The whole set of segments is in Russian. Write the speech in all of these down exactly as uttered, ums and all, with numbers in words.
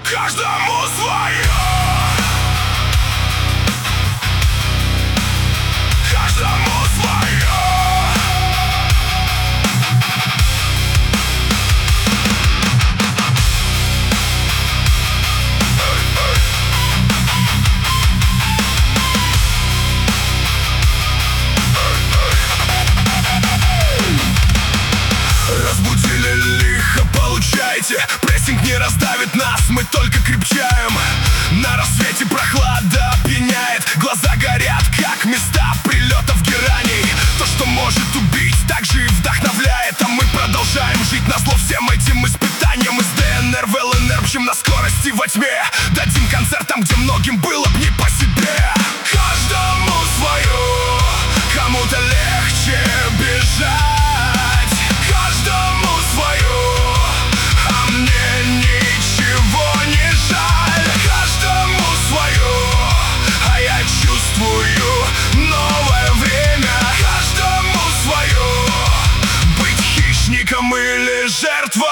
Каждому свое. Каждому свое. Разбудили лихо, получайте. Прессинг не раздавит нас, мы только крепчаем. На рассвете прохлада опьяняет. Глаза горят, как места прилетов гераней. То, что может убить, также и вдохновляет. А мы продолжаем жить назло всем этим испытаниям. Из ДНР в ЛНР мчим на скорости во тьме. Дадим концерт там, где многим было б не по себе. Каждому свое, кому-то легче бежать. Каждому свое, а мне ничего не жаль. Каждому свое, а я чувствую новое время. Каждому свое, быть хищником или жертвой.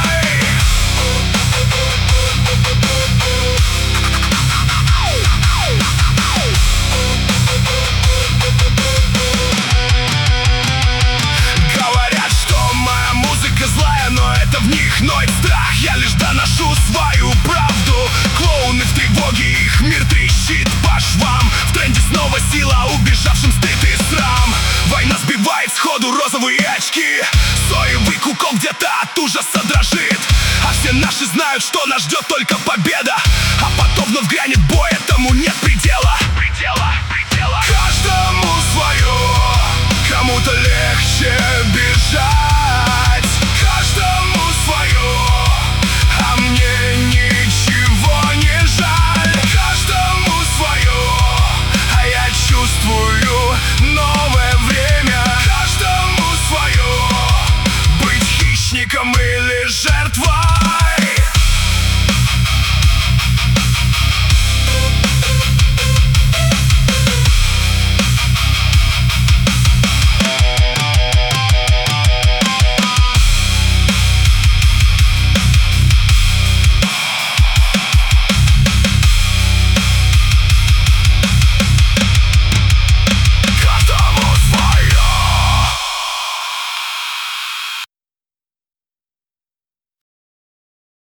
В них ноет страх, я лишь доношу свою правду. Клоуны в тревоге, их мир трещит по швам. В тренде снова сила, убежавшим стыд и срам. Война сбивает сходу розовые очки. Соевый кукол где-то от ужаса дрожит. А все наши знают, что нас ждет только победа. А потом вновь грянет